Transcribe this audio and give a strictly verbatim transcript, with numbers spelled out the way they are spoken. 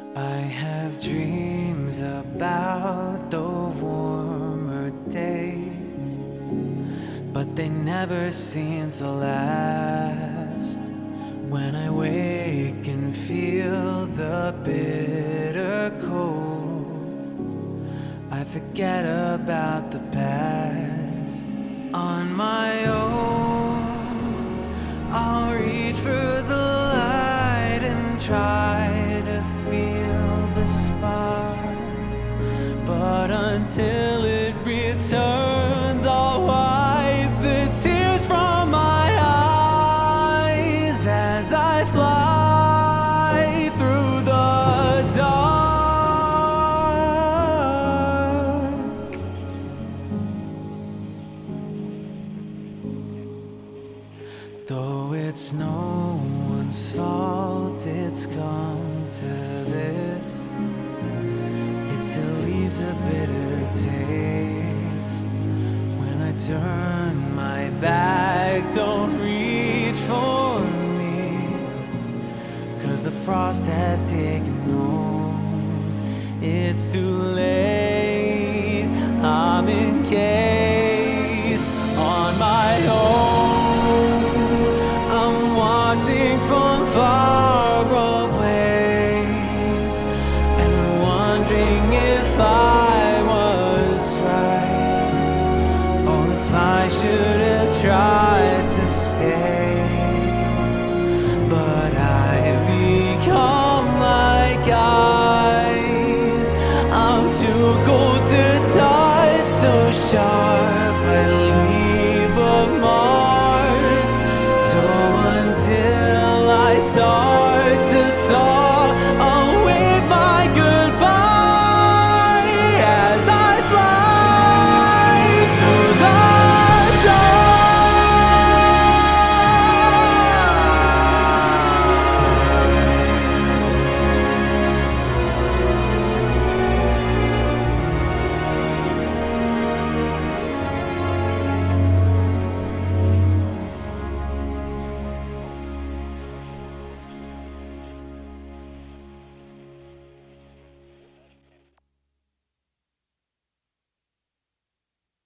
I have dreams about the warmer days, but they never seem to last. When I wake and feel the bitter cold, I forget about the past. On my own, I'll reach for the light and try to feel the spark, but until it returns, I'll wipe the tears from my eyes as I fly through the dark. Though it's no one's fault it's come to this, it still leaves a bitter taste. When I turn my back, don't reach for me, 'cause the frost has taken hold. It's too late, I'm encased on my own. I'm watching from far away and wondering if I was right, or if I should have tried to stay. But I've become like ice, I'm too cold to touch, so sharp I leave a mark. So until I start